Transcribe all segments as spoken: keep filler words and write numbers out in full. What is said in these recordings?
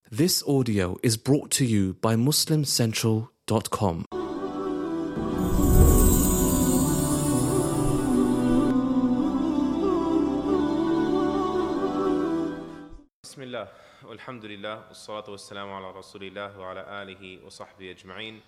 This audio is brought to you by Muslim Central dot com. Bismillah, alhamdulillah, wassalatu wassalamu ala rasulillah wa ala alihi wa sahbihi ajma'in.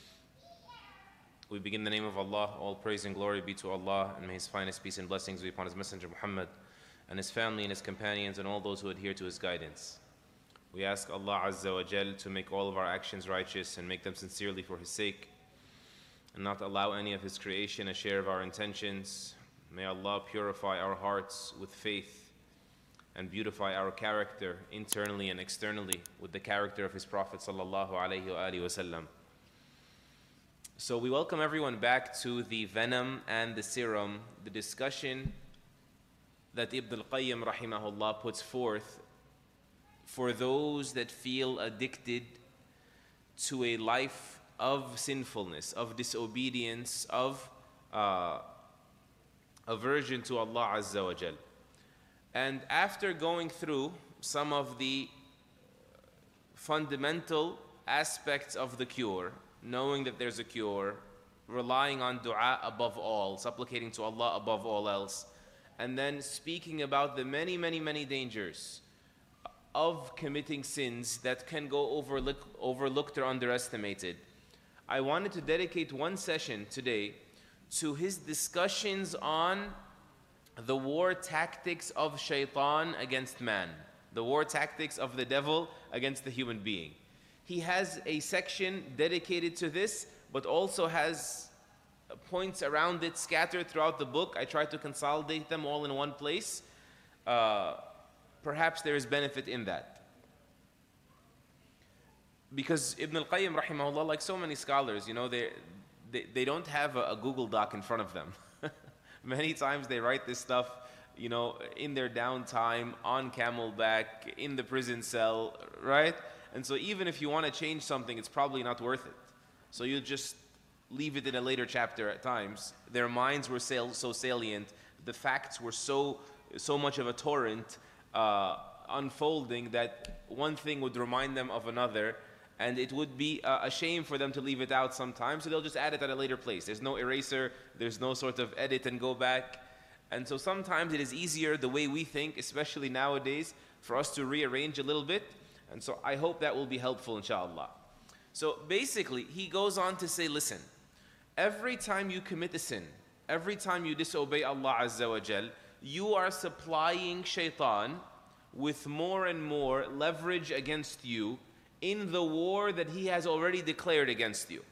We begin in the name of Allah. All praise and glory be to Allah, and may His finest peace and blessings be upon His Messenger Muhammad and his family and his companions and all those who adhere to his guidance. We ask Allah Azza wa Jal to make all of our actions righteous and make them sincerely for His sake, and not allow any of His creation a share of our intentions. May Allah purify our hearts with faith and beautify our character internally and externally with the character of His Prophet sallallahu alaihi wasallam. So we welcome everyone back to the venom and the serum, the discussion that Ibn al-Qayyim rahimahullah puts forth for those that feel addicted to a life of sinfulness, of disobedience, of uh, aversion to Allah Azza wa Jal. And after going through some of the fundamental aspects of the cure, knowing that there's a cure, relying on dua above all, supplicating to Allah above all else, and then speaking about the many, many, many dangers of committing sins that can go overlook, overlooked or underestimated, I wanted to dedicate one session today to his discussions on the war tactics of shaitan against man, the war tactics of the devil against the human being. He has a section dedicated to this, but also has points around it scattered throughout the book. I tried to consolidate them all in one place. Uh, perhaps there is benefit in that. Because Ibn al-Qayyim rahimahullah, like so many scholars, you know, they, they, they don't have a, a Google Doc in front of them. Many times they write this stuff, you know, in their downtime, on camelback, in the prison cell, right? And so even if you want to change something, it's probably not worth it. So you just leave it in a later chapter at times. Their minds were so salient, the facts were so so much of a torrent uh, unfolding that one thing would remind them of another, and it would be uh, a shame for them to leave it out sometimes, so they'll just add it at a later place. There's no eraser, there's no sort of edit and go back. And so sometimes it is easier the way we think, especially nowadays, for us to rearrange a little bit. And so I hope that will be helpful, inshallah. So basically, he goes on to say, listen, every time you commit a sin, every time you disobey Allah Azza wa Jal, you are supplying shaitan with more and more leverage against you in the war that he has already declared against you.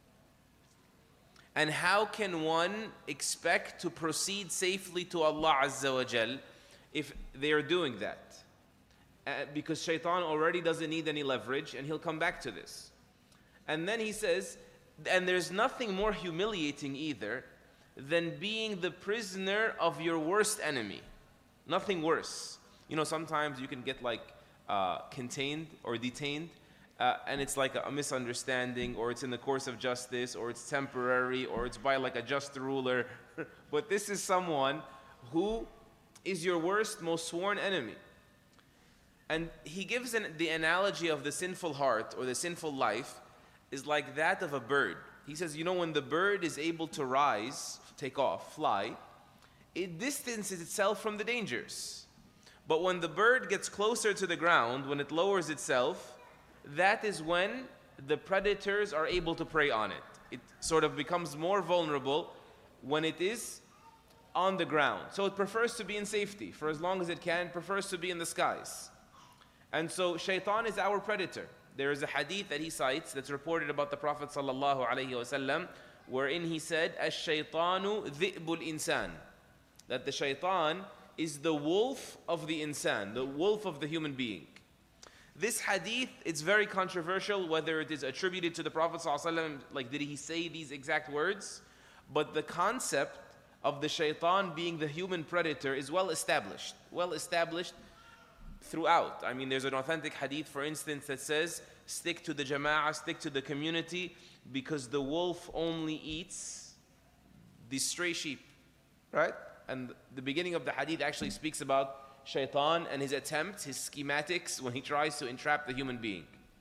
And how can one expect to proceed safely to Allah Azza wa Jal if they are doing that? Uh, because shaitan already doesn't need any leverage, and he'll come back to this. And then he says, and there's nothing more humiliating either than being the prisoner of your worst enemy. Nothing worse. You know, sometimes you can get like uh, contained or detained, uh, and it's like a, a misunderstanding, or it's in the course of justice, or it's temporary, or it's by like a just ruler. But this is someone who is your worst, most sworn enemy. And he gives an, the analogy of the sinful heart or the sinful life is like that of a bird. He says, you know, when the bird is able to rise, take off, fly, it distances itself from the dangers. But when the bird gets closer to the ground, when it lowers itself, that is when the predators are able to prey on it. It sort of becomes more vulnerable when it is on the ground. So it prefers to be in safety for as long as it can, prefers to be in the skies. And so shaitan is our predator. There is a hadith that he cites that's reported about the Prophet sallallahu alaihi wasallam, wherein he said, "Ash-shaytanu dhi'bul insan," that the shaitan is the wolf of the insan, the wolf of the human being. This hadith, it's very controversial whether it is attributed to the Prophet sallallahu alaihi wasallam, like did he say these exact words? But the concept of the shaitan being the human predator is well established, well established throughout. I mean, there's an authentic hadith, for instance, that says, stick to the jama'ah, stick to the community, because the wolf only eats the stray sheep, right? And the beginning of the hadith actually speaks about shaitan and his attempts, his schematics when he tries to entrap the human being.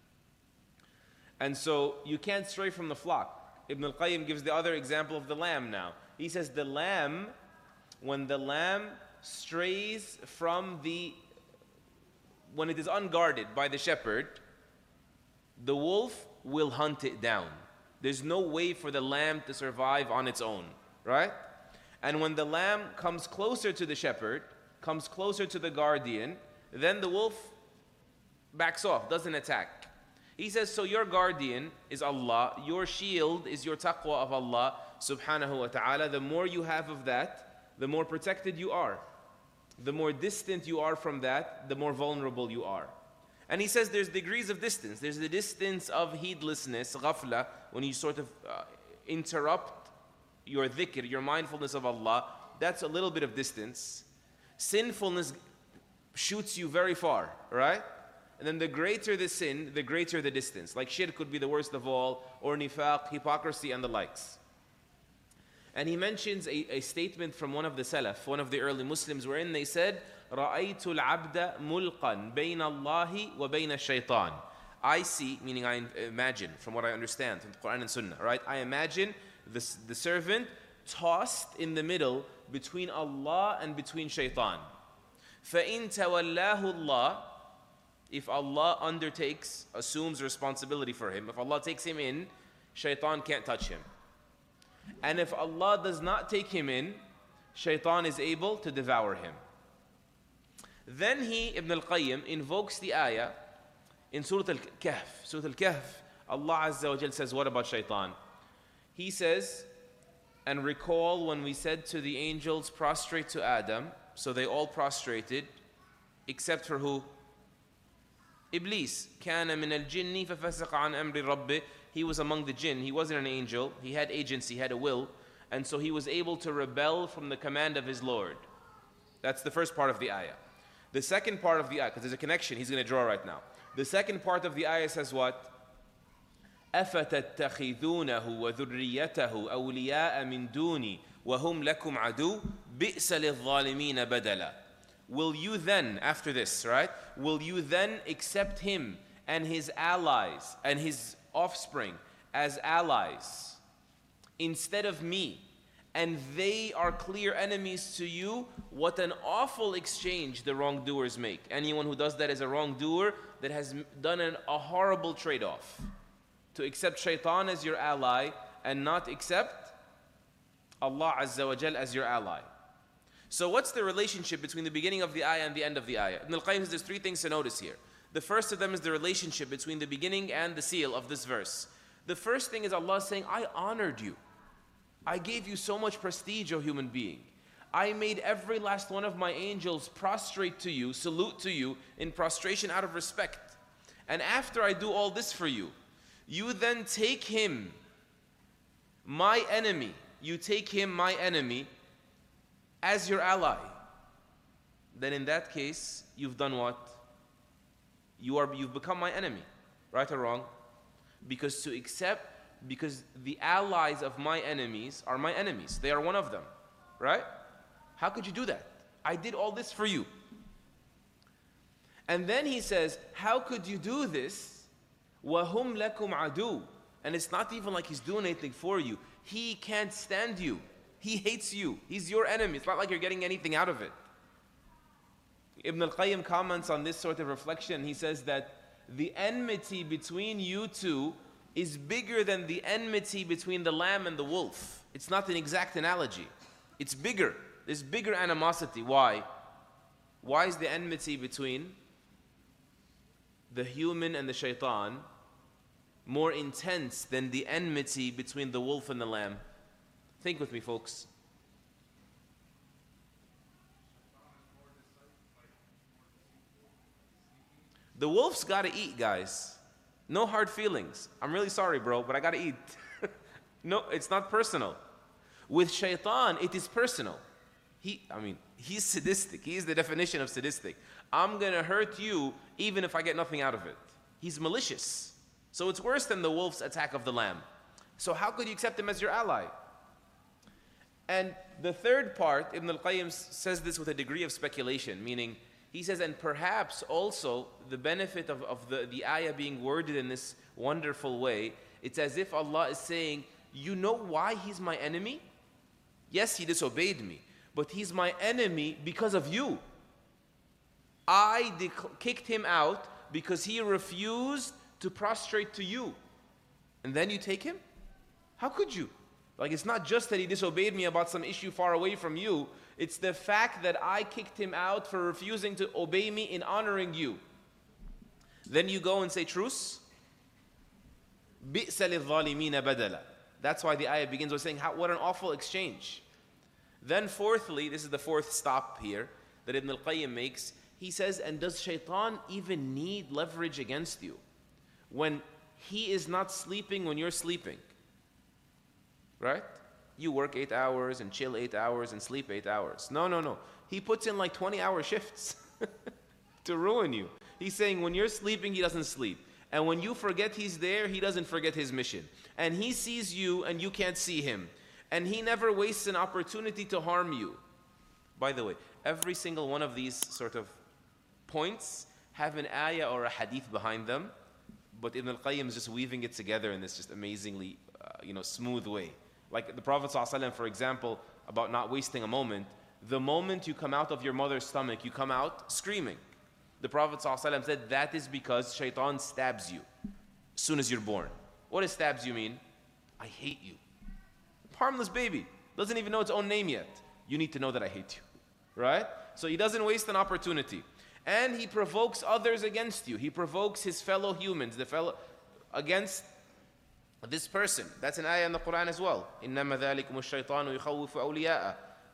And so you can't stray from the flock. Ibn al-Qayyim gives the other example of the lamb now. He says the lamb, when the lamb strays from the, when it is unguarded by the shepherd, the wolf will hunt it down. There's no way for the lamb to survive on its own, right? And when the lamb comes closer to the shepherd, comes closer to the guardian, then the wolf backs off, doesn't attack. He says, so your guardian is Allah, your shield is your taqwa of Allah subhanahu wa ta'ala. The more you have of that, the more protected you are. The more distant you are from that, the more vulnerable you are. And he says there's degrees of distance. There's the distance of heedlessness, ghafla, when you sort of uh, interrupt your dhikr, your mindfulness of Allah. That's a little bit of distance. Sinfulness shoots you very far, right? And then the greater the sin, the greater the distance. Like shirk could be the worst of all, or nifaq, hypocrisy, and the likes. And he mentions a, a statement from one of the Salaf, one of the early Muslims, wherein they said, رَأَيْتُ الْعَبْدَ مُلْقًا بَيْنَ اللَّهِ وَبَيْنَ الشَّيْطَانِ. I see, meaning I imagine, from what I understand from the Quran and Sunnah, right? I imagine the, the servant tossed in the middle between Allah and between shaitan. فَإِن تَوَلَّاهُ اللَّهِ. If Allah undertakes, assumes responsibility for him, if Allah takes him in, shaitan can't touch him. And if Allah does not take him in, shaitan is able to devour him. Then he, Ibn al-Qayyim, invokes the ayah in Surah Al-Kahf. Surah Al-Kahf, Allah Azza wa Jal says, what about shaitan? He says, and recall when we said to the angels, prostrate to Adam, so they all prostrated, except for who? Iblis. كَانَ مِنَ الْجِنِّ فَفَسَقَ عَنْ أَمْرِ رَبِّهِ. He was among the jinn. He wasn't an angel. He had agency, he had a will. And so he was able to rebel from the command of his Lord. That's the first part of the ayah. The second part of the ayah, because there's a connection he's going to draw right now. The second part of the ayah says what? أَفَتَتَّخِذُونَهُ وَذُرِّيَّتَهُ أَوْلِيَاءَ مِن دُونِي وَهُمْ لَكُمْ عَدُوٌّ بِئْسَ لِلظَّالِمِينَ بَدَلًا. Will you then, after this, right? Will you then accept him and his allies and his offspring as allies instead of me, and they are clear enemies to you? What an awful exchange the wrongdoers make. Anyone who does that is a wrongdoer that has done an, a horrible trade-off. To accept shaitan as your ally and not accept Allah Azza wa Jal as your ally. So what's the relationship between the beginning of the ayah and the end of the ayah? Ibn al-Qayyim says there's three things to notice here. The first of them is the relationship between the beginning and the seal of this verse. The first thing is Allah saying, I honored you. I gave you so much prestige, O human being. I made every last one of my angels prostrate to you, salute to you in prostration out of respect. And after I do all this for you, you then take him, my enemy, you take him, my enemy, as your ally. Then in that case, you've done what? You are, you've become my enemy, right or wrong? Because to accept, because the allies of my enemies are my enemies. They are one of them, right? How could you do that? I did all this for you. And then he says, how could you do this? وَهُمْ لَكُمْ عَدُوٌّ. And it's not even like he's doing anything for you. He can't stand you. He hates you. He's your enemy. It's not like you're getting anything out of it. Ibn al-Qayyim comments on this sort of reflection. He says that the enmity between you two is bigger than the enmity between the lamb and the wolf. It's not an exact analogy. It's bigger. There's bigger animosity. Why? Why is the enmity between the human and the shaitan more intense than the enmity between the wolf and the lamb? Think with me, folks. The wolf's got to eat, guys. No hard feelings. I'm really sorry, bro, but I got to eat. No, it's not personal. With shaitan, it is personal. He, I mean, he's sadistic. He's the definition of sadistic. I'm going to hurt you even if I get nothing out of it. He's malicious. So it's worse than the wolf's attack of the lamb. So how could you accept him as your ally? And the third part, Ibn al-Qayyim says this with a degree of speculation, meaning He says, and perhaps also the benefit of, of the, the ayah being worded in this wonderful way, it's as if Allah is saying, you know why he's my enemy? Yes, he disobeyed me, but he's my enemy because of you. I dec- kicked him out because he refused to prostrate to you. And then you take him? How could you? Like, it's not just that he disobeyed me about some issue far away from you. It's the fact that I kicked him out for refusing to obey me in honoring you. Then you go and say, truce? بِئْسَ لِلظَّالِمِينَ بَدَلًا. That's why the ayah begins with saying, how, what an awful exchange. Then fourthly, this is the fourth stop here that Ibn al-Qayyim makes. He says, and does shaitan even need leverage against you? When he is not sleeping when you're sleeping. Right? You work eight hours and chill eight hours and sleep eight hours. No, no, no. He puts in like twenty hour shifts to ruin you. He's saying when you're sleeping, he doesn't sleep. And when you forget he's there, he doesn't forget his mission. And he sees you and you can't see him. And he never wastes an opportunity to harm you. By the way, every single one of these sort of points have an ayah or a hadith behind them. But Ibn al-Qayyim is just weaving it together in this just amazingly, uh, you know, smooth way. Like the Prophet ﷺ, for example, about not wasting a moment. The moment you come out of your mother's stomach, you come out screaming. The Prophet ﷺ said that is because shaitan stabs you as soon as you're born. What does stabs you mean? I hate you. Harmless baby. Doesn't even know its own name yet. You need to know that I hate you. Right? So he doesn't waste an opportunity. And he provokes others against you. He provokes his fellow humans, the fellow against this person. That's an ayah in the Quran as well. إِنَّمَا ذَلِكُمُ الشَّيْطَانُ يُخَوِّفُ أَوْلِيَاءَ.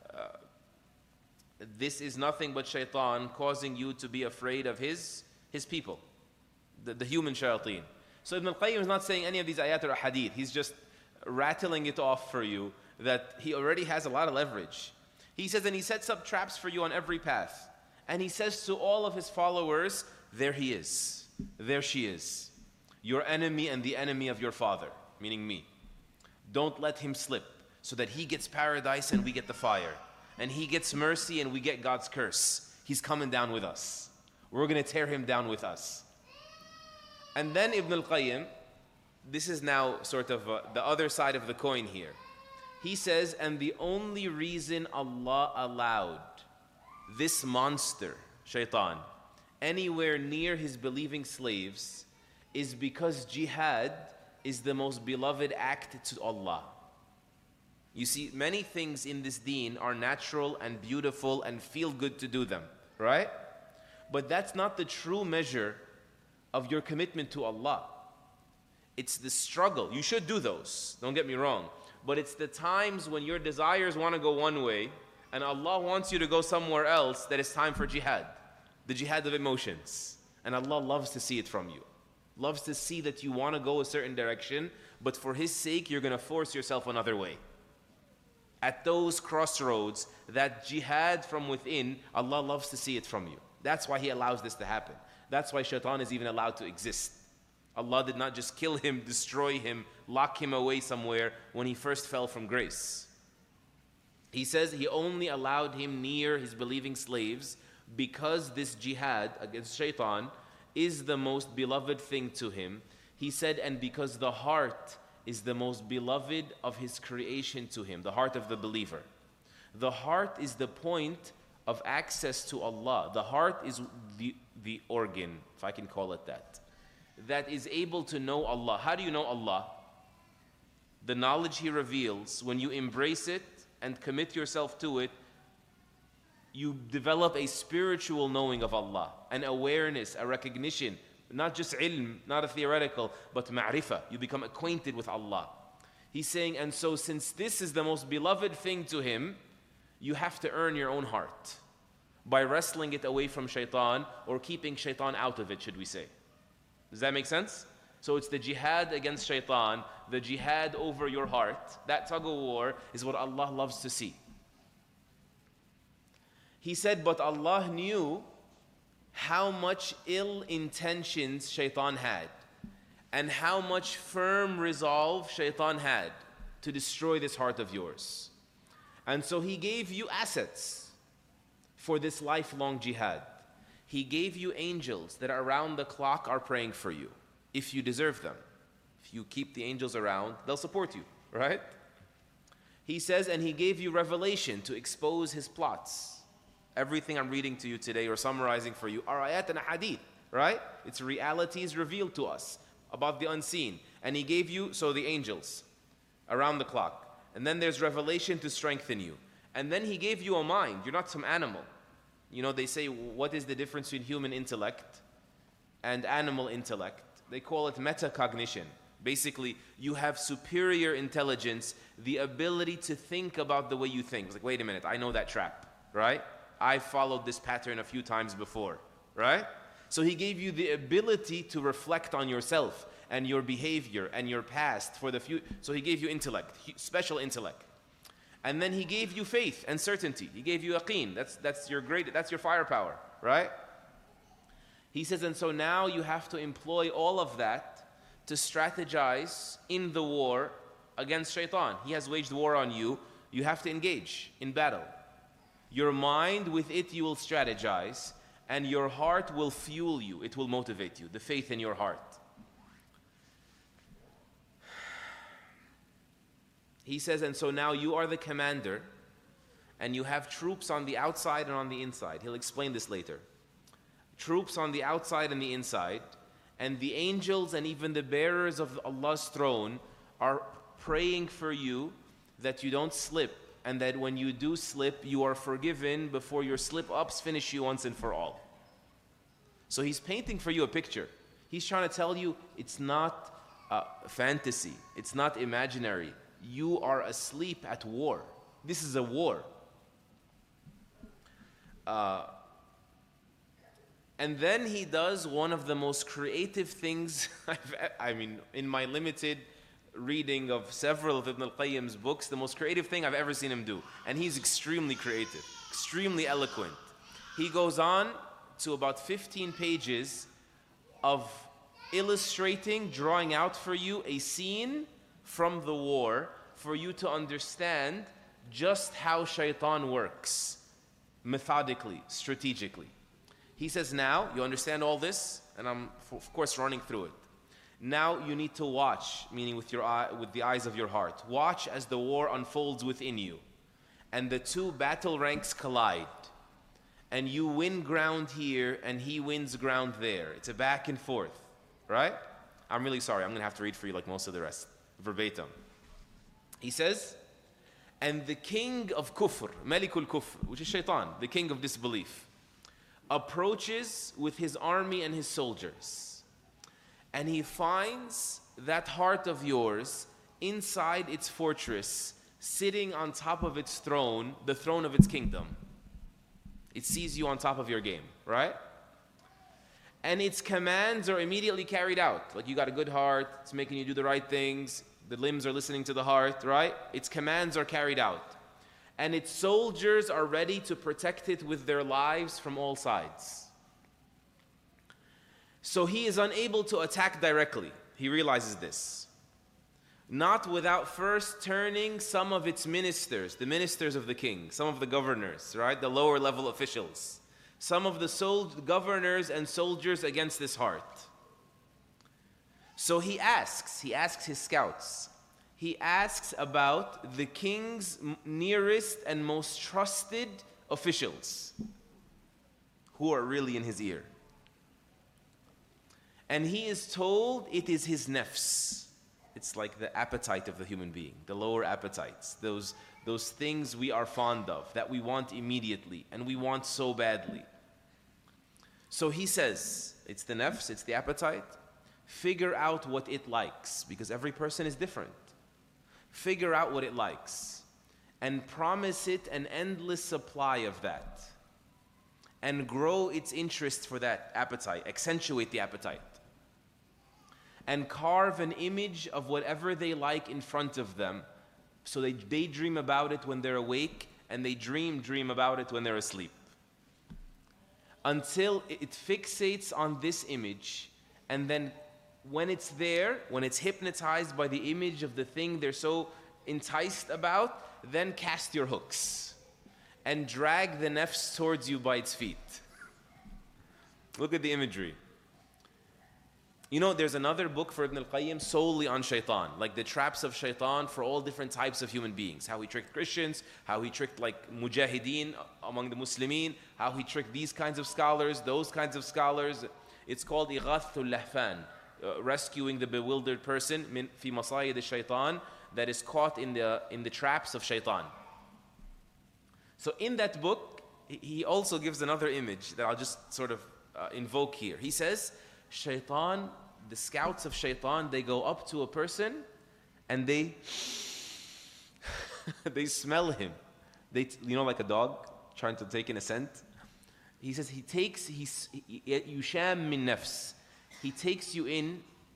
This is nothing but shaitan causing you to be afraid of his, his people, the, the human shayateen. So Ibn al-Qayyim is not saying any of these ayat or hadith. He's just rattling it off for you that he already has a lot of leverage. He says, and he sets up traps for you on every path. And he says to all of his followers, there he is, there she is, your enemy and the enemy of your father, meaning me. Don't let him slip so that he gets paradise and we get the fire. And he gets mercy and we get God's curse. He's coming down with us. We're going to tear him down with us. And then Ibn al-Qayyim, this is now sort of uh, the other side of the coin here. He says, and the only reason Allah allowed this monster, shaitan, anywhere near his believing slaves is because jihad is the most beloved act to Allah. You see, many things in this deen are natural and beautiful and feel good to do them, right? But that's not the true measure of your commitment to Allah. It's the struggle. You should do those, don't get me wrong. But it's the times when your desires want to go one way and Allah wants you to go somewhere else that it's time for jihad. The jihad of emotions. And Allah loves to see it from you. Loves to see that you want to go a certain direction, but for His sake, you're going to force yourself another way. At those crossroads, that jihad from within, Allah loves to see it from you. That's why He allows this to happen. That's why shaitan is even allowed to exist. Allah did not just kill him, destroy him, lock him away somewhere when he first fell from grace. He says He only allowed him near his believing slaves because this jihad against shaitan is the most beloved thing to him. He said, and because the heart is the most beloved of His creation to Him, the heart of the believer. The heart is the point of access to Allah. The heart is the, the organ, if I can call it that, that is able to know Allah. How do you know Allah? The knowledge He reveals, when you embrace it and commit yourself to it, you develop a spiritual knowing of Allah, an awareness, a recognition, not just ilm, not a theoretical, but ma'rifah. You become acquainted with Allah. He's saying, and so since this is the most beloved thing to Him, you have to earn your own heart by wrestling it away from shaitan or keeping shaitan out of it, should we say. Does that make sense? So it's the jihad against shaitan, the jihad over your heart. That tug of war is what Allah loves to see. He said, but Allah knew how much ill intentions shaitan had and how much firm resolve shaitan had to destroy this heart of yours. And so He gave you assets for this lifelong jihad. He gave you angels that around the clock are praying for you, if you deserve them. If you keep the angels around, they'll support you, right? He says, and he gave you revelation to expose his plots. Everything I'm reading to you today or summarizing for you are ayat and hadith, right? It's realities revealed to us about the unseen. And he gave you, so the angels, around the clock. And then there's revelation to strengthen you. And then he gave you a mind. You're not some animal. You know, they say, what is the difference between human intellect and animal intellect? They call it metacognition. Basically, you have superior intelligence, the ability to think about the way you think. It's like, wait a minute, I know that trap, right? I followed this pattern a few times before, right? So he gave you the ability to reflect on yourself and your behavior and your past for the future. So he gave you intellect, special intellect. And then he gave you faith and certainty. He gave you yaqeen. That's, that's your great, that's your firepower, right? He says, and so now you have to employ all of that to strategize in the war against shaitan. He has waged war on you. You have to engage in battle. Your mind, with it you will strategize, and your heart will fuel you. It will motivate you, the faith in your heart. He says, and so now you are the commander, and you have troops on the outside and on the inside. He'll explain this later. Troops on the outside and the inside, and the angels and even the bearers of Allah's throne are praying for you that you don't slip, and that when you do slip, you are forgiven before your slip-ups finish you once and for all. So he's painting for you a picture. He's trying to tell you it's not uh, fantasy. It's not imaginary. You are asleep at war. This is a war. Uh, and then he does one of the most creative things, I've, I mean, in my limited reading of several of Ibn al-Qayyim's books, the most creative thing I've ever seen him do. And he's extremely creative, extremely eloquent. He goes on to about fifteen pages of illustrating, drawing out for you a scene from the war for you to understand just how shaitan works, methodically, strategically. He says, now, you understand all this, and I'm, of course, running through it. Now you need to watch, meaning with your eye, with the eyes of your heart. Watch as the war unfolds within you, and the two battle ranks collide, and you win ground here, and he wins ground there. It's a back and forth, right? I'm really sorry. I'm going to have to read for you like most of the rest, verbatim. He says, and the king of kufr, Malikul Kufr, which is shaitan, the king of disbelief, approaches with his army and his soldiers. And he finds that heart of yours inside its fortress, sitting on top of its throne, the throne of its kingdom. It sees you on top of your game, right? And its commands are immediately carried out. Like, you got a good heart, it's making you do the right things, the limbs are listening to the heart, right? Its commands are carried out. And its soldiers are ready to protect it with their lives from all sides. So he is unable to attack directly. He realizes this. Not without first turning some of its ministers, the ministers of the king, some of the governors, right? The lower level officials. Some of the sold governors and soldiers against this heart. So he asks, he asks his scouts, he asks about the king's nearest and most trusted officials who are really in his ear. And he is told it is his nafs. It's like the appetite of the human being, the lower appetites, those, those things we are fond of, that we want immediately, and we want so badly. So he says, it's the nafs, it's the appetite. Figure out what it likes, because every person is different. Figure out what it likes, and promise it an endless supply of that. And grow its interest for that appetite, accentuate the appetite. And carve an image of whatever they like in front of them, so they daydream about it when they're awake, and they dream, dream about it when they're asleep. Until it fixates on this image, and then when it's there, when it's hypnotized by the image of the thing they're so enticed about, then cast your hooks and drag the nafs towards you by its feet. Look at the imagery. You know, there's another book for Ibn al-Qayyim solely on shaitan, like the traps of shaitan for all different types of human beings. How he tricked Christians, how he tricked like mujahideen among the Muslimin, how he tricked these kinds of scholars, those kinds of scholars. It's called Ighathul Lahfan, uh, rescuing the bewildered person min fi masayid al-shaitan, that is caught in the, in the traps of shaitan. So in that book, he also gives another image that I'll just sort of uh, invoke here. He says, shaitan, the scouts of shaitan, they go up to a person and they they smell him. They, you know, like a dog trying to take in a scent. He says he takes, he's yusham min nafs. He takes you in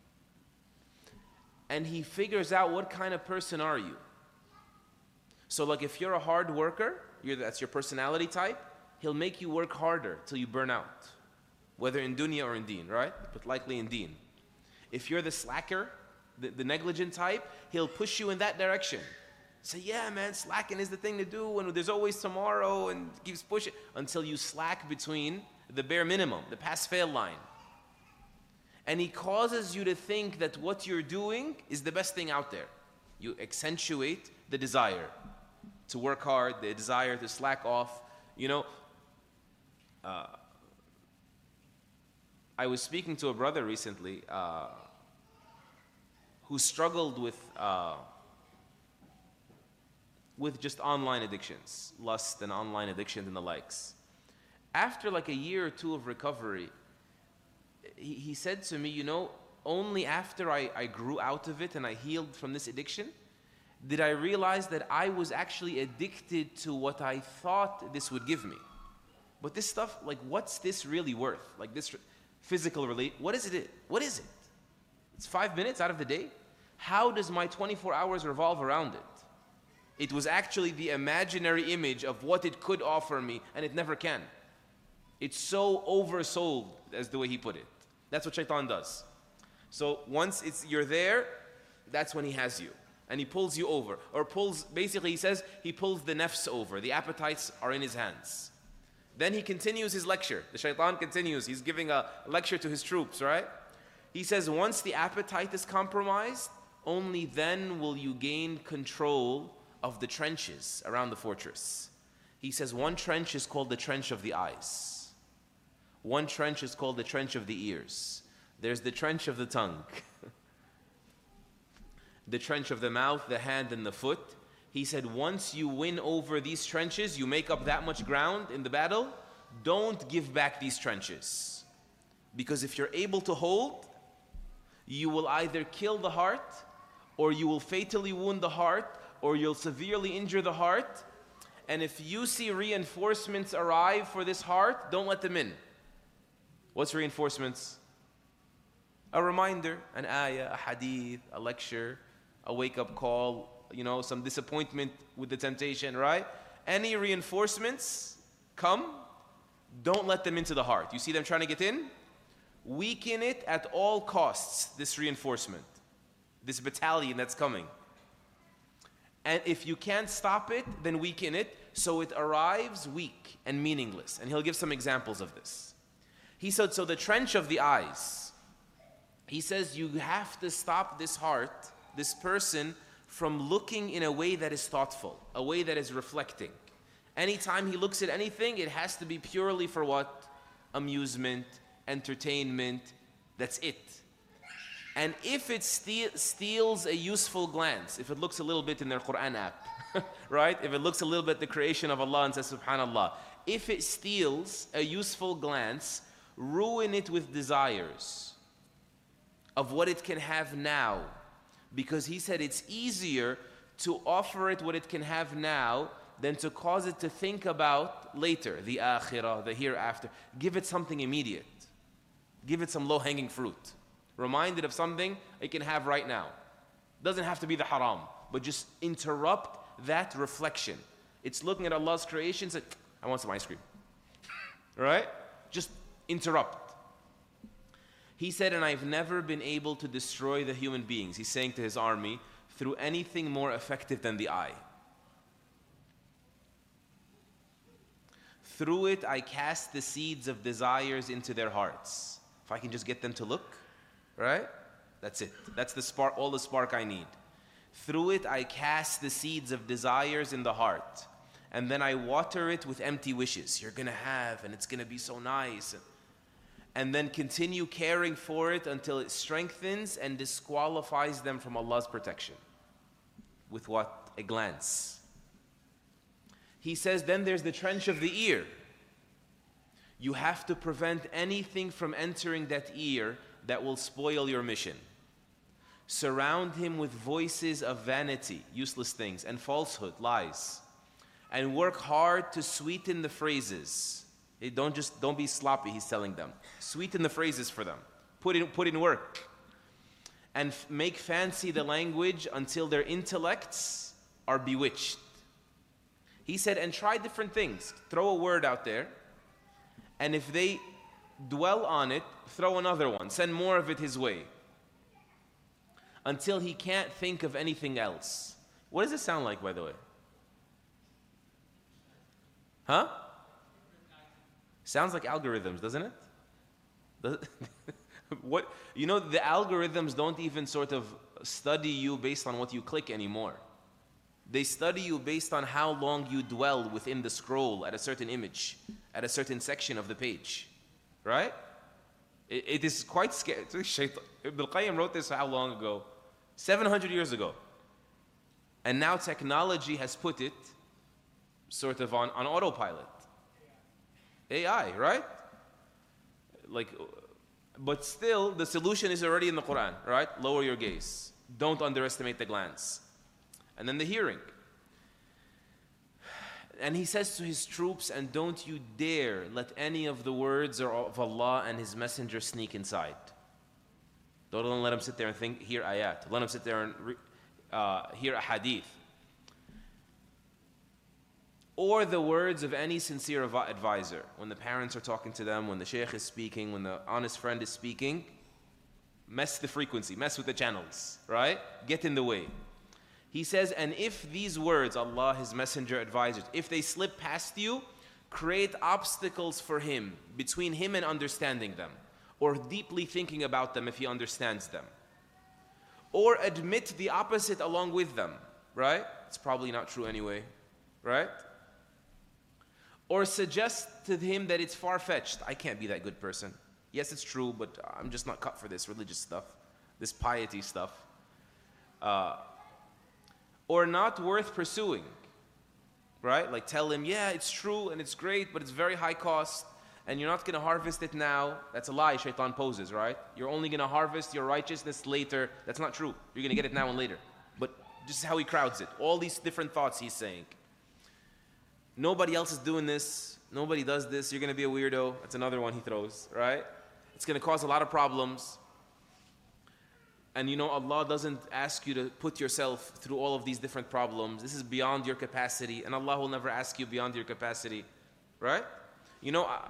and he figures out what kind of person are you. So like if you're a hard worker, you're, that's your personality type, he'll make you work harder till you burn out. Whether in dunya or in deen, right? But likely in deen. If you're the slacker, the, the negligent type, he'll push you in that direction. Say, yeah, man, slacking is the thing to do, and there's always tomorrow, and keeps pushing until you slack between the bare minimum, the pass-fail line. And he causes you to think that what you're doing is the best thing out there. You accentuate the desire to work hard, the desire to slack off. You know, uh, I was speaking to a brother recently uh, who struggled with uh, with just online addictions, lust and online addictions and the likes. After like a year or two of recovery, he, he said to me, you know, only after I, I grew out of it and I healed from this addiction, did I realize that I was actually addicted to what I thought this would give me. But this stuff, like what's this really worth? Like this physical relate, what is it? What is it? It's five minutes out of the day? How does my twenty-four hours revolve around it? It was actually the imaginary image of what it could offer me, and it never can. It's so oversold, as the way he put it. That's what shaitan does. So once it's you're there, that's when he has you. And he pulls you over. Or pulls, basically he says, he pulls the nafs over. The appetites are in his hands. Then he continues his lecture. The shaitan continues. He's giving a lecture to his troops, right? He says, once the appetite is compromised, only then will you gain control of the trenches around the fortress. He says one trench is called the trench of the eyes. One trench is called the trench of the ears. There's the trench of the tongue. The trench of the mouth, the hand, and the foot. He said once you win over these trenches, you make up that much ground in the battle, don't give back these trenches. Because if you're able to hold, you will either kill the heart, or you will fatally wound the heart, or you'll severely injure the heart. And if you see reinforcements arrive for this heart, don't let them in. What's reinforcements? A reminder, an ayah, a hadith, a lecture, a wake-up call, you know, some disappointment with the temptation, right? Any reinforcements come, don't let them into the heart. You see them trying to get in? Weaken it at all costs, this reinforcement, this battalion that's coming. And if you can't stop it, then weaken it so it arrives weak and meaningless. And he'll give some examples of this. He said, so the trench of the eyes, he says you have to stop this heart, this person, from looking in a way that is thoughtful, a way that is reflecting. Anytime he looks at anything, it has to be purely for what? Amusement, entertainment, that's it. And if it ste steals a useful glance, if it looks a little bit in their Quran app, right? If it looks a little bit the creation of Allah and says, subhanallah, if it steals a useful glance, ruin it with desires of what it can have now. Because he said it's easier to offer it what it can have now than to cause it to think about later, the akhirah, the hereafter. Give it something immediate. Give it some low-hanging fruit. Remind it of something it can have right now. Doesn't have to be the haram, but just interrupt that reflection. It's looking at Allah's creation, said, I want some ice cream. Right? Just interrupt. He said, and I've never been able to destroy the human beings, he's saying to his army, through anything more effective than the eye. Through it, I cast the seeds of desires into their hearts. If I can just get them to look, right? That's it. That's the spark, all the spark I need. Through it, I cast the seeds of desires in the heart. And then I water it with empty wishes. You're going to have, and it's going to be so nice. And then continue caring for it until it strengthens and disqualifies them from Allah's protection. With what? A glance. He says, then there's the trench of the ear. You have to prevent anything from entering that ear that will spoil your mission. Surround him with voices of vanity, useless things, and falsehood, lies. And work hard to sweeten the phrases. It don't just don't be sloppy, he's telling them. Sweeten the phrases for them. Put in, put in work. And f- make fancy the language until their intellects are bewitched. He said, and try different things. Throw a word out there. And if they dwell on it, throw another one. Send more of it his way. Until he can't think of anything else. What does it sound like, by the way? Huh? Sounds like algorithms, doesn't it? Does it? What, you know, the algorithms don't even sort of study you based on what you click anymore. They study you based on how long you dwell within the scroll at a certain image, at a certain section of the page. Right? It, it is quite scary. Ibn al-Qayyim wrote this how long ago? seven hundred years ago. And now technology has put it sort of on, on autopilot. A I, right? Like, but still, the solution is already in the Quran, right? Lower your gaze. Don't underestimate the glance. And then the hearing. And he says to his troops, and don't you dare let any of the words of Allah and His Messenger sneak inside. Don't let him sit there and think, hear ayat. Let him sit there and uh, hear a hadith. Or the words of any sincere advisor. When the parents are talking to them, when the sheikh is speaking, when the honest friend is speaking, mess the frequency, mess with the channels, right? Get in the way. He says, and if these words, Allah, His Messenger, advisors, if they slip past you, create obstacles for him, between him and understanding them, or deeply thinking about them if he understands them. Or admit the opposite along with them, right? It's probably not true anyway, right? Or suggest to him that it's far-fetched. I can't be that good person. Yes, it's true, but I'm just not cut for this religious stuff, this piety stuff. Uh, or not worth pursuing, right? Like tell him, yeah, it's true and it's great, but it's very high cost, and you're not going to harvest it now. That's a lie Shaitan poses, right? You're only going to harvest your righteousness later. That's not true. You're going to get it now and later. But just how he crowds it. All these different thoughts he's saying. Nobody else is doing this. Nobody does this. You're going to be a weirdo. That's another one he throws, right? It's going to cause a lot of problems. And you know, Allah doesn't ask you to put yourself through all of these different problems. This is beyond your capacity. And Allah will never ask you beyond your capacity, right? You know, I,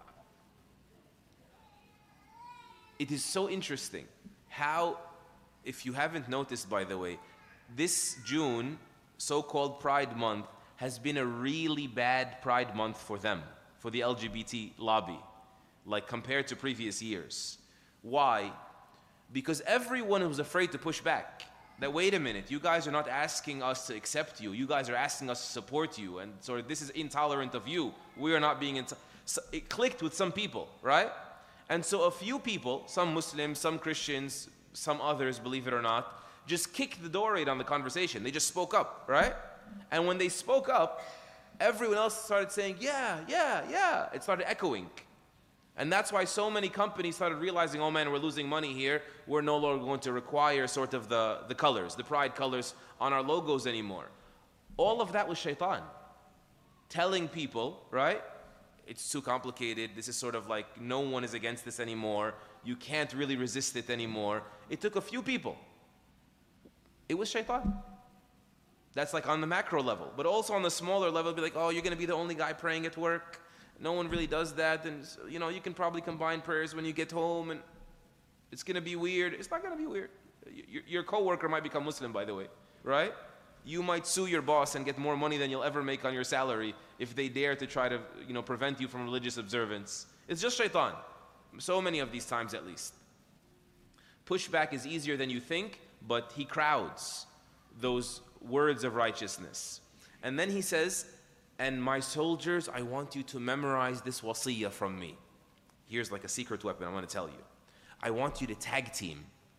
it is so interesting how, if you haven't noticed, by the way, this June, so-called Pride Month, has been a really bad Pride Month for them, for the L G B T lobby, like compared to previous years. Why? Because everyone was afraid to push back. That, wait a minute, you guys are not asking us to accept you. You guys are asking us to support you. And so this is intolerant of you. We are not being intolerant. So it clicked with some people, right? And so a few people, some Muslims, some Christians, some others, believe it or not, just kicked the door right on the conversation. They just spoke up, right? And when they spoke up, everyone else started saying, yeah, yeah, yeah. It started echoing. And that's why so many companies started realizing, oh man, we're losing money here. We're no longer going to require sort of the, the colors, the pride colors on our logos anymore. All of that was shaitan. Telling people, right? It's too complicated. This is sort of like no one is against this anymore. You can't really resist it anymore. It took a few people. It was shaitan. That's like on the macro level. But also on the smaller level, be like, oh, you're going to be the only guy praying at work. No one really does that. And, you know, you can probably combine prayers when you get home. And it's going to be weird. It's not going to be weird. Your, your coworker might become Muslim, by the way. Right? you might sue your boss and get more money than you'll ever make on your salary if they dare to try to, you know, prevent you from religious observance. It's just shaitan. So many of these times at least. Pushback is easier than you think, but he crowds those words of righteousness. And then he says, and my soldiers, I want you to memorize this wasiyah from me. Here's like a secret weapon I want to tell you. I want you to tag team.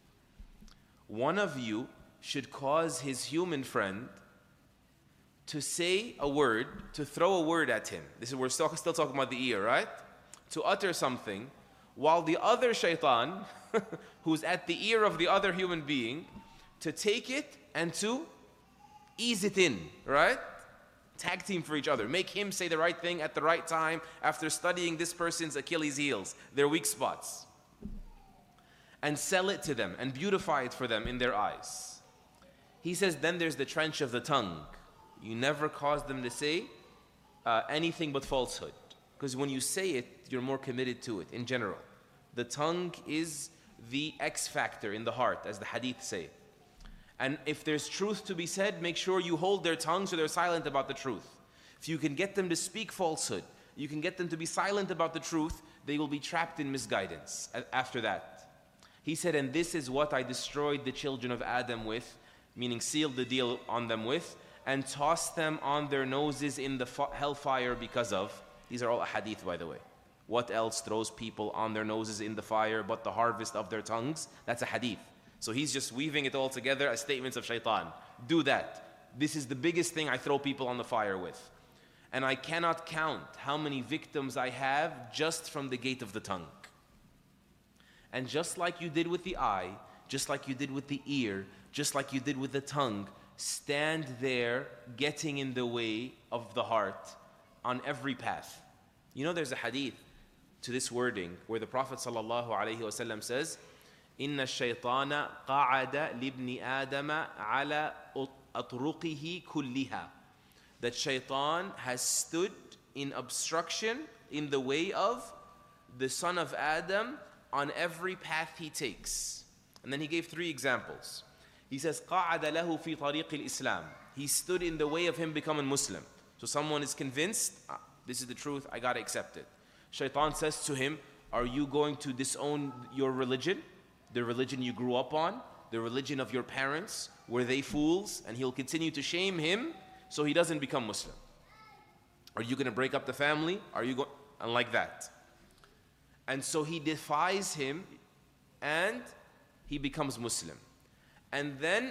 One of you should cause his human friend to say a word, to throw a word at him. This is, we're still, still talking about the ear, right? To utter something, while the other shaitan, who's at the ear of the other human being, to take it and to ease it in, right? Tag team for each other. Make him say the right thing at the right time after studying this person's Achilles heels, their weak spots. And sell it to them and beautify it for them in their eyes. He says, then there's the trench of the tongue. You never cause them to say uh, anything but falsehood. Because when you say it, you're more committed to it in general. The tongue is the X factor in the heart, as the hadith say. And if there's truth to be said, make sure you hold their tongue so they're silent about the truth. If you can get them to speak falsehood, you can get them to be silent about the truth, they will be trapped in misguidance after that. He said, and this is what I destroyed the children of Adam with, meaning sealed the deal on them with, and tossed them on their noses in the hellfire because of. These are all hadith, by the way. What else throws people on their noses in the fire but the harvest of their tongues? That's a hadith. So he's just weaving it all together as statements of shaitan. Do that. This is the biggest thing I throw people on the fire with. And I cannot count how many victims I have just from the gate of the tongue. And just like you did with the eye, just like you did with the ear, just like you did with the tongue, stand there getting in the way of the heart on every path. You know, there's a hadith to this wording where the Prophet ﷺ says, إن الشيطان قعد لابن آدم على أطرقه كلها. That shaitan has stood in obstruction in the way of the son of Adam on every path he takes. And then he gave three examples. He says, قعد له في طريق الإسلام. He stood in the way of him becoming Muslim. So someone is convinced, ah, this is the truth, I gotta accept it. Shaitan says to him, are you going to disown your religion? The religion you grew up on, the religion of your parents, were they fools? And he'll continue to shame him so he doesn't become Muslim. Are you going to break up the family? Are you going, and like that. And so he defies him and he becomes Muslim. And then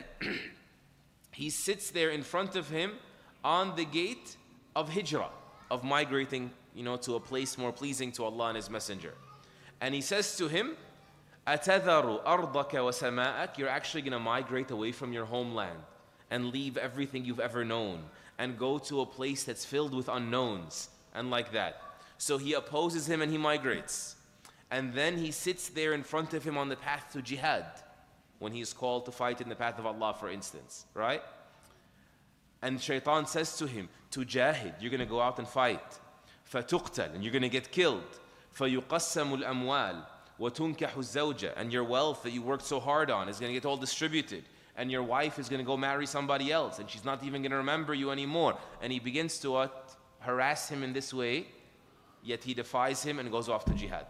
he sits there in front of him on the gate of hijrah, of migrating, you know, to a place more pleasing to Allah and His Messenger. And he says to him, أَتَذَرُ أَرْضَكَ وَسَمَاءَكَ. You're actually going to migrate away from your homeland and leave everything you've ever known and go to a place that's filled with unknowns and like that. So he opposes him and he migrates. And then he sits there in front of him on the path to jihad when he is called to fight in the path of Allah, for instance, right? And shaitan says to him, تُجَاهِد, you're going to go out and fight. فَتُقْتَلْ, and you're going to get killed. فَيُقَسَّمُ الْأَمْوَالِ وَتُنْكَحُ الزَّوْجَ, and your wealth that you worked so hard on is going to get all distributed. And your wife is going to go marry somebody else, and she's not even going to remember you anymore. And he begins to uh, harass him in this way, yet he defies him and goes off to jihad.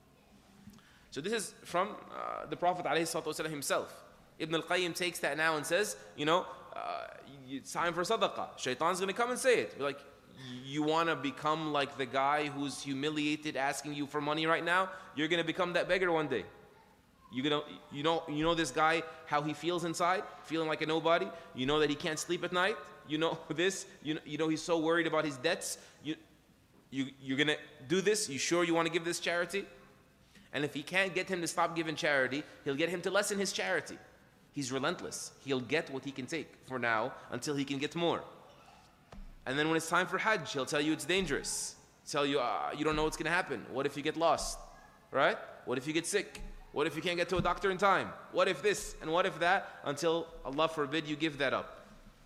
So this is from uh, the Prophet ﷺ himself. Ibn al-Qayyim takes that now and says, you know, uh, it's time for sadaqah. Shaitan's going to come and say it. Like, you want to become like the guy who's humiliated asking you for money right now? You're going to become that beggar one day. You're gonna, you know, you know this guy, how he feels inside, feeling like a nobody. You know that he can't sleep at night. You know this. You know, you know he's so worried about his debts. You, you, you're going to do this? You sure you want to give this charity? And if he can't get him to stop giving charity, he'll get him to lessen his charity. He's relentless. He'll get what he can take for now until he can get more. And then when it's time for Hajj, he'll tell you it's dangerous. Tell you, uh, you don't know what's going to happen. What if you get lost? Right? What if you get sick? What if you can't get to a doctor in time? What if this and what if that? Until, Allah forbid, you give that up.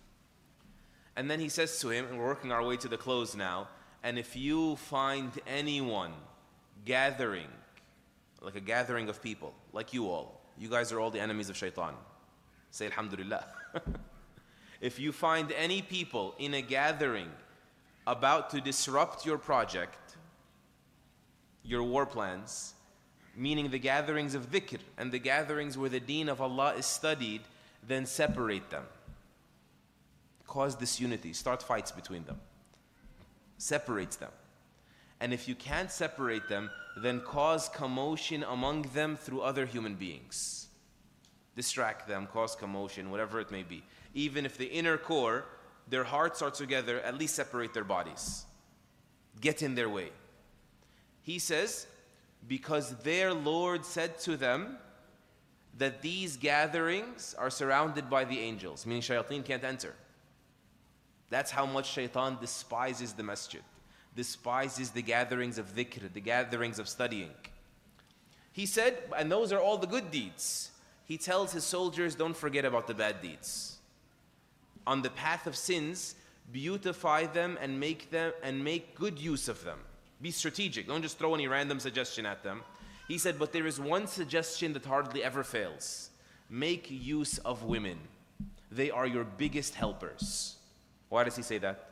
And then he says to him, and we're working our way to the close now, and if you find anyone gathering, like a gathering of people, like you all, you guys are all the enemies of shaitan. Say alhamdulillah. If you find any people in a gathering about to disrupt your project, your war plans, meaning the gatherings of dhikr and the gatherings where the deen of Allah is studied, then separate them. Cause disunity, start fights between them. Separates them. And if you can't separate them, then cause commotion among them through other human beings. Distract them, cause commotion, whatever it may be. Even if the inner core, their hearts are together, at least separate their bodies. Get in their way. He says, because their Lord said to them that these gatherings are surrounded by the angels, meaning shayateen can't enter. That's how much shaitan despises the masjid, despises the gatherings of dhikr, the gatherings of studying. He said, and those are all the good deeds. He tells his soldiers, don't forget about the bad deeds. On the path of sins, beautify them and make them and make good use of them. Be strategic. Don't just throw any random suggestion at them. He said, but there is one suggestion that hardly ever fails. Make use of women. They are your biggest helpers. Why does he say that?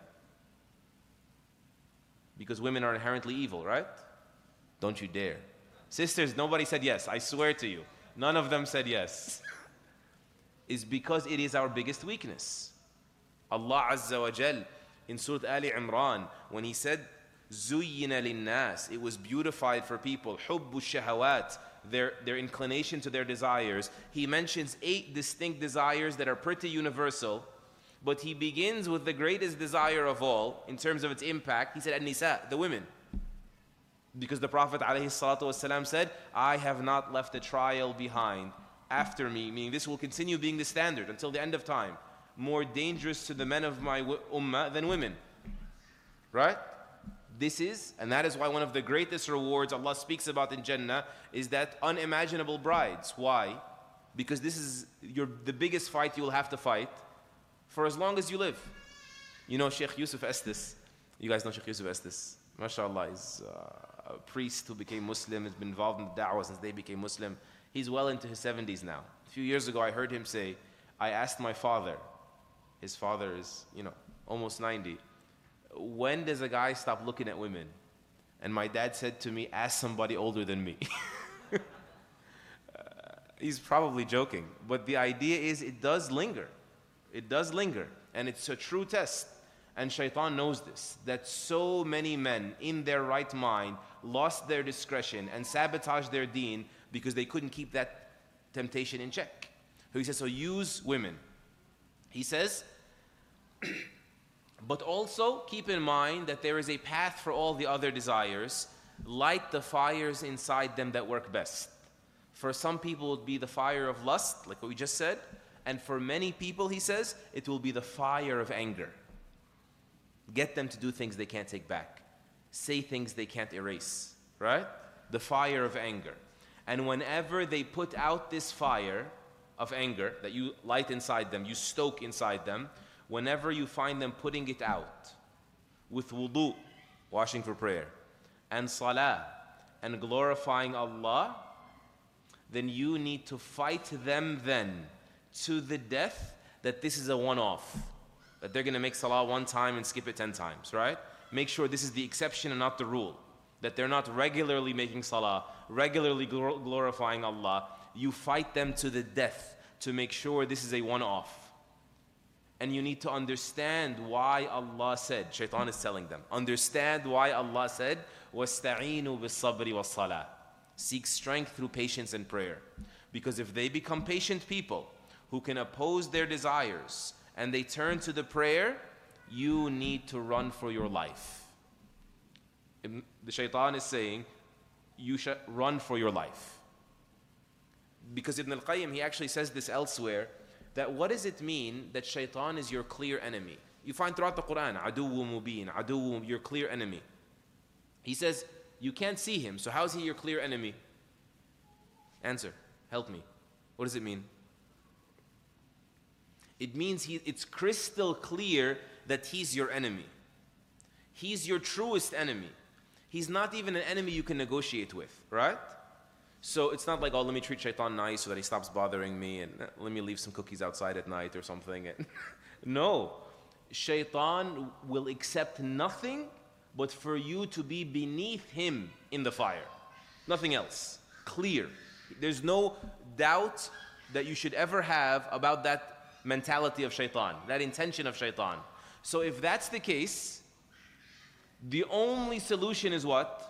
Because women are inherently evil, right? Don't you dare. Sisters, nobody said yes. I swear to you. None of them said yes. Is because it is our biggest weakness. Allah Azza wa Jal in Surah Ali Imran, when he said, Zuyyina linnas, it was beautified for people, hubbu shahawat, their, their inclination to their desires. He mentions eight distinct desires that are pretty universal, but he begins with the greatest desire of all in terms of its impact. He said, An-Nisa, the women. Because the Prophet ﷺ said, I have not left a trial behind after me, meaning this will continue being the standard until the end of time. More dangerous to the men of my ummah than women. Right? This is, and that is why one of the greatest rewards Allah speaks about in Jannah is that unimaginable brides. Why? Because this is your, the biggest fight you will have to fight for as long as you live. You know Sheikh Yusuf Estes. You guys know Sheikh Yusuf Estes. MashaAllah, he's uh, a priest who became Muslim, has been involved in the da'wah since they became Muslim. He's well into his seventies now. A few years ago I heard him say, I asked my father, his father is, you know, almost ninety, when does a guy stop looking at women? And my dad said to me, ask somebody older than me. uh, he's probably joking, but the idea is it does linger. It does linger, and it's a true test. And shaitan knows this, that so many men in their right mind lost their discretion and sabotaged their deen because they couldn't keep that temptation in check. So he says, so use women. He says, but also keep in mind that there is a path for all the other desires. Light the fires inside them that work best. For some people it would be the fire of lust, like what we just said. And for many people, he says, it will be the fire of anger. Get them to do things they can't take back. Say things they can't erase, right? The fire of anger. And whenever they put out this fire of anger that you light inside them, you stoke inside them, whenever you find them putting it out with wudu, washing for prayer, and salah, and glorifying Allah, then you need to fight them then to the death that this is a one-off, that they're going to make salah one time and skip it ten times, right? Make sure this is the exception and not the rule, that they're not regularly making salah, regularly glor- glorifying Allah. You fight them to the death to make sure this is a one-off. And you need to understand why Allah said, shaitan is telling them, understand why Allah said, وَاسْتَعِينُوا بِالصَّبْرِ وَالصَّلَاةِ. Seek strength through patience and prayer. Because if they become patient people who can oppose their desires and they turn to the prayer, you need to run for your life. The shaitan is saying, you should run for your life. Because Ibn al-Qayyim, he actually says this elsewhere, that what does it mean that shaitan is your clear enemy? You find throughout the Quran, aduwwu mubin, aduwwu, your clear enemy. He says, you can't see him, so how is he your clear enemy? Answer, help me. What does it mean? It means he, it's crystal clear that he's your enemy. He's your truest enemy. He's not even an enemy you can negotiate with, right? So it's not like, oh, let me treat shaitan nice so that he stops bothering me, and let me leave some cookies outside at night or something. No. Shaitan will accept nothing but for you to be beneath him in the fire. Nothing else. Clear. There's no doubt that you should ever have about that mentality of shaitan, that intention of shaitan. So if that's the case, the only solution is what?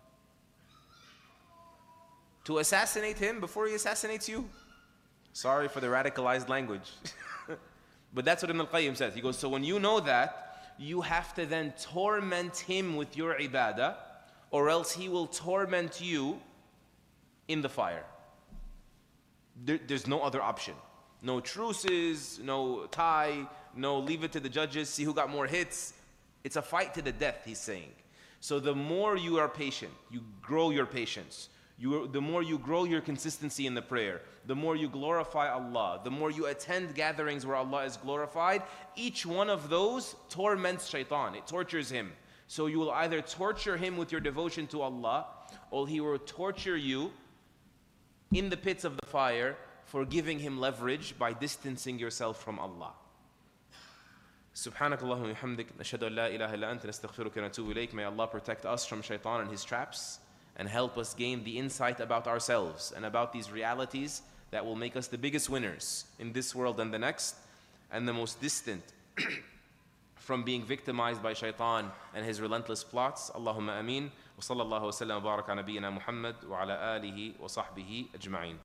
To assassinate him before he assassinates you. Sorry for the radicalized language. But that's what Ibn al-Qayyim says. He goes, so when you know that, you have to then torment him with your ibadah, or else he will torment you in the fire. There, there's no other option. No truces, no tie, no leave it to the judges, see who got more hits. It's a fight to the death, he's saying. So the more you are patient, you grow your patience, you, the more you grow your consistency in the prayer, the more you glorify Allah, the more you attend gatherings where Allah is glorified, each one of those torments shaitan, it tortures him. So you will either torture him with your devotion to Allah, or he will torture you in the pits of the fire for giving him leverage by distancing yourself from Allah. سبحانك اللهم وبحمدك نشهد أن لا إله إلا أنت نستغفرك ونتوب إليك. May Allah protect us from shaitan and his traps, and help us gain the insight about ourselves and about these realities that will make us the biggest winners in this world and the next, and the most distant from being victimized by shaitan and his relentless plots. Allahumma ameen. Wa sallallahu wa sallam wa baraka ala nabiyyina Muhammad wa ala alihi wa sahbihi ajma'in.